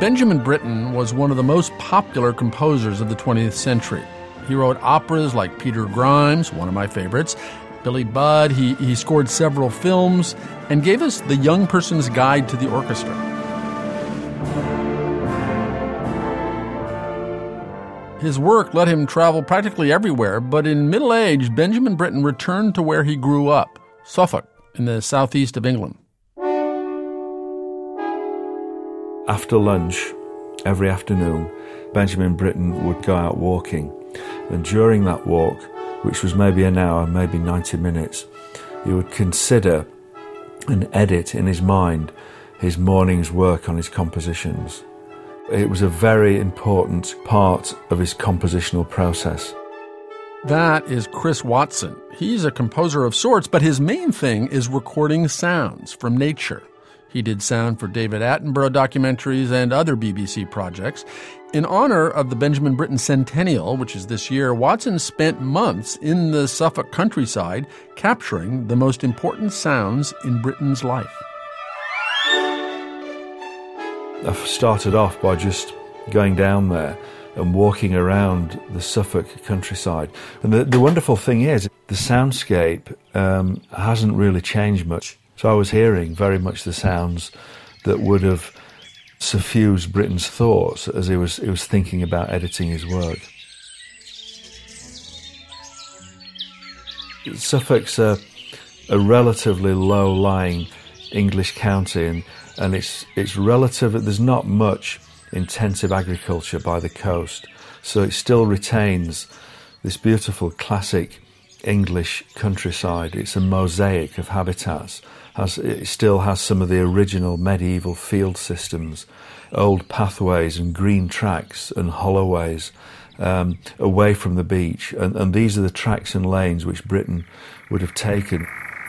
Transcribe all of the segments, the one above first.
Benjamin Britten was one of the most popular composers of the 20th century. He wrote operas like Peter Grimes, one of my favorites, Billy Budd. He scored several films and gave us The Young Person's Guide to the Orchestra. His work let him travel practically everywhere, but in middle age, Benjamin Britten returned to where he grew up, Suffolk, in the southeast of England. After lunch, every afternoon, Benjamin Britten would go out walking. And during that walk, which was maybe an hour, maybe 90 minutes, he would consider and edit in his mind his morning's work on his compositions. It was a very important part of his compositional process. That is Chris Watson. He's a composer of sorts, but his main thing is recording sounds from nature. He did sound for David Attenborough documentaries and other BBC projects. In honor of the Benjamin Britten Centennial, which is this year, Watson spent months in the Suffolk countryside capturing the most important sounds in Britten's life. I started off by just going down there and walking around the Suffolk countryside. And the wonderful thing is, the soundscape hasn't really changed much. So I was hearing very much the sounds that would have suffused Britten's thoughts as he was thinking about editing his work. Suffolk's a relatively low-lying English county, and it's relative. There's not much intensive agriculture by the coast, so it still retains this beautiful classic English countryside. It's a mosaic of habitats. It still has some of the original medieval field systems, old pathways and green tracks and hollowways away from the beach. And these are the tracks and lanes which Britten would have taken.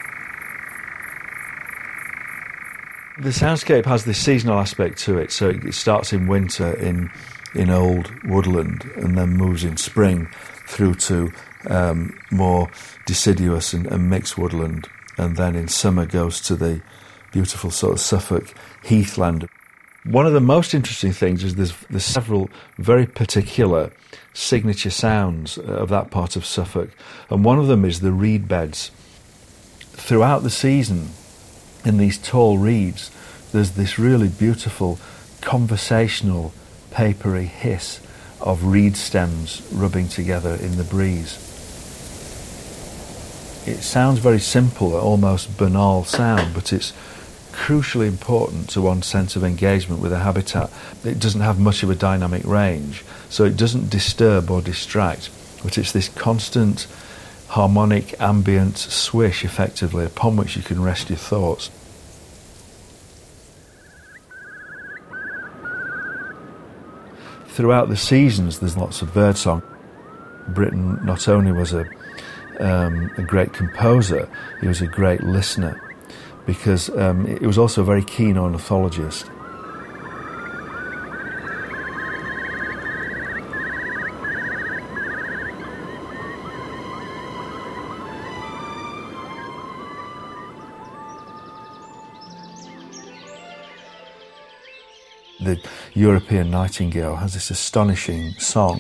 The soundscape has this seasonal aspect to it. So it starts in winter in old woodland and then moves in spring through to more deciduous and mixed woodland, and then in summer goes to the beautiful sort of Suffolk heathland. One of the most interesting things is there's several very particular signature sounds of that part of Suffolk, and one of them is the reed beds. Throughout the season, in these tall reeds, there's this really beautiful conversational papery hiss of reed stems rubbing together in the breeze. It sounds very simple, almost banal sound, but it's crucially important to one's sense of engagement with a habitat. It doesn't have much of a dynamic range, so it doesn't disturb or distract, but it's this constant harmonic ambient swish, effectively, upon which you can rest your thoughts. Throughout the seasons, there's lots of birdsong. Britten not only was a great composer, he was a great listener, because he was also a very keen ornithologist. The European nightingale has this astonishing song.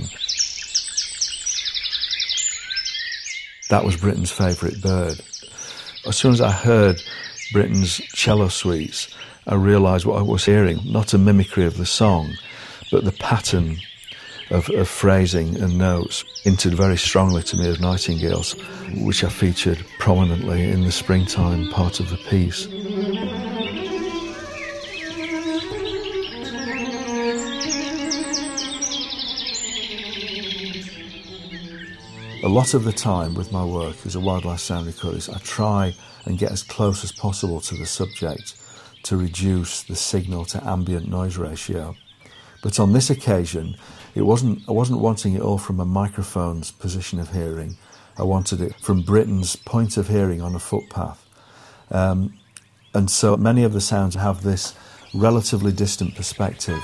That was Britten's favourite bird. As soon as I heard Britten's cello suites, I realised what I was hearing, not a mimicry of the song, but the pattern of phrasing and notes hinted very strongly to me of nightingales, which I featured prominently in the springtime part of the piece. A lot of the time with my work as a wildlife sound recordist, I try and get as close as possible to the subject to reduce the signal to ambient noise ratio. But on this occasion, I wasn't wanting it all from a microphone's position of hearing. I wanted it from Britten's point of hearing on a footpath. And so many of the sounds have this relatively distant perspective.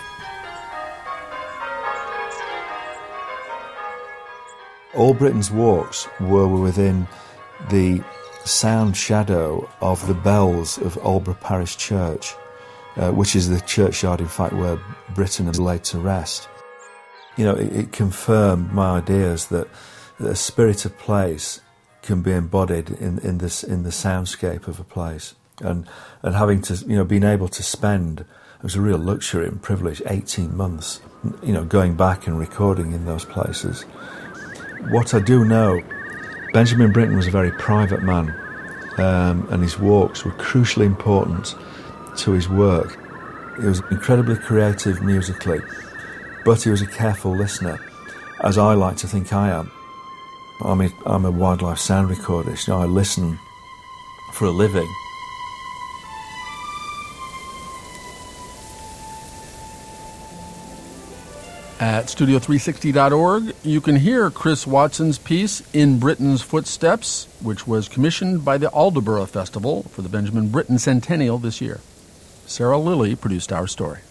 All Britten's walks were within the sound shadow of the bells of Aldborough Parish Church. which is the churchyard, in fact, where Britten is laid to rest. You know, it confirmed my ideas that the spirit of place can be embodied in the soundscape of a place, and having to, you know, being able to spend, it was a real luxury and privilege, 18 months, you know, going back and recording in those places. What I do know, Benjamin Britten was a very private man, and his walks were crucially important to his work. He was incredibly creative musically, but he was a careful listener, as I like to think I am. I'm a wildlife sound recordist. You know, I listen for a living. At Studio360.org, you can hear Chris Watson's piece, In Britten's Footsteps, which was commissioned by the Aldeburgh Festival for the Benjamin Britten Centennial this year. Sarah Lilly produced our story.